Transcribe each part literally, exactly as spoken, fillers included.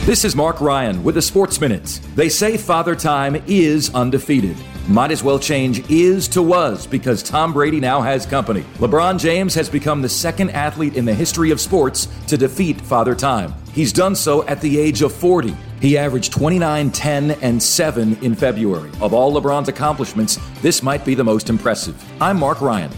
This is Mark Ryan with the Sports Minutes. They say Father Time is undefeated. Might as well change is to was because Tom Brady now has company. LeBron James has become the second athlete in the history of sports to defeat Father Time. He's done so at the age of forty. He averaged twenty-nine, ten, and seven in February. Of all LeBron's accomplishments, this might be the most impressive. I'm Mark Ryan.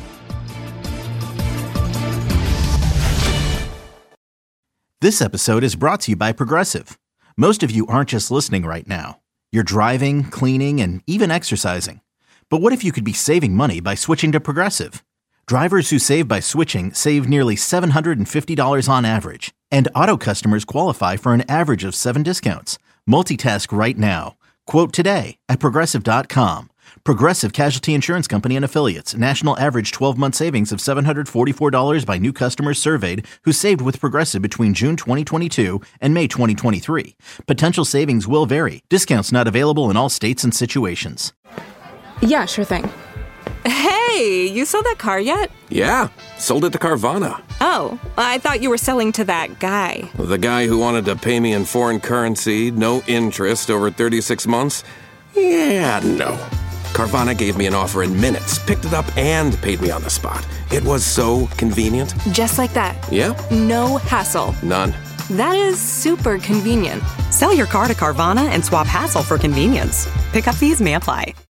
This episode is brought to you by Progressive. Most of you aren't just listening right now. You're driving, cleaning, and even exercising. But what if you could be saving money by switching to Progressive? Drivers who save by switching save nearly seven hundred fifty dollars on average. And auto customers qualify for an average of seven discounts. Multitask right now. Quote today at Progressive dot com. Progressive Casualty Insurance Company and Affiliates. National average twelve-month savings of seven hundred forty-four dollars by new customers surveyed who saved with Progressive between June twenty twenty-two and May twenty twenty-three. Potential savings will vary. Discounts not available in all states and situations. Yeah, sure thing. Hey, you sold that car yet? Yeah, sold it to Carvana. Oh, I thought you were selling to that guy. The guy who wanted to pay me in foreign currency, no interest, over thirty-six months? Yeah, no. Carvana gave me an offer in minutes, picked it up, and paid me on the spot. It was so convenient. Just like that. Yeah. No hassle. None. That is super convenient. Sell your car to Carvana and swap hassle for convenience. Pickup fees may apply.